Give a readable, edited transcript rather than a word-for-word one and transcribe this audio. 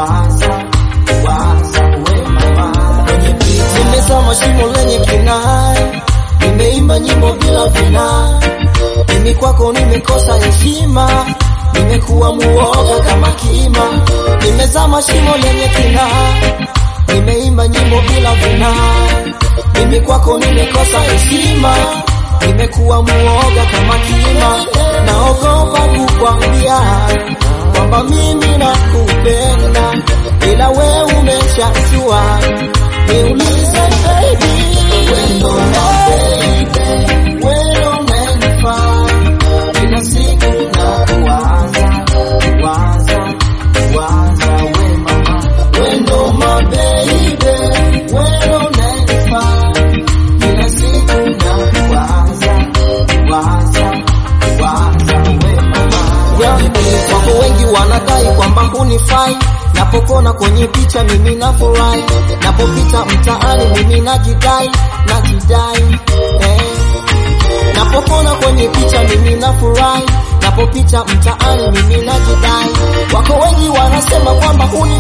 we mama. Nimezama shimo lenye kinai, nimeimba nyimbo bila vina. Mimi kwako nimekosa heshima, nimekuwa muoga kama kima. Nimezama shimo lenye kinai, nimeimba nyimbo bila vina. Mimi kwako nimekosa heshima, nimekuwa muoga kama kima. Naogopa kukwambia kwamba mimi nakupenda, ila wewe umeshajua. Niulize baby, wewe ndo baby, wewe ndo unanifaa. Kila siku nakuwaza we mama. Wewe ndo my baby, wewe ndo unanifaa. Kila siku nakuwaza we mama. Wako wengi wanadai kwamba hunifai, napopona kwenye picha mimi nafurahi, napopita mtaani mimi najidai napopona kwenye picha mimi nafurahi, napopita mtaani mimi najidai. Wako wengi wanasema kwamba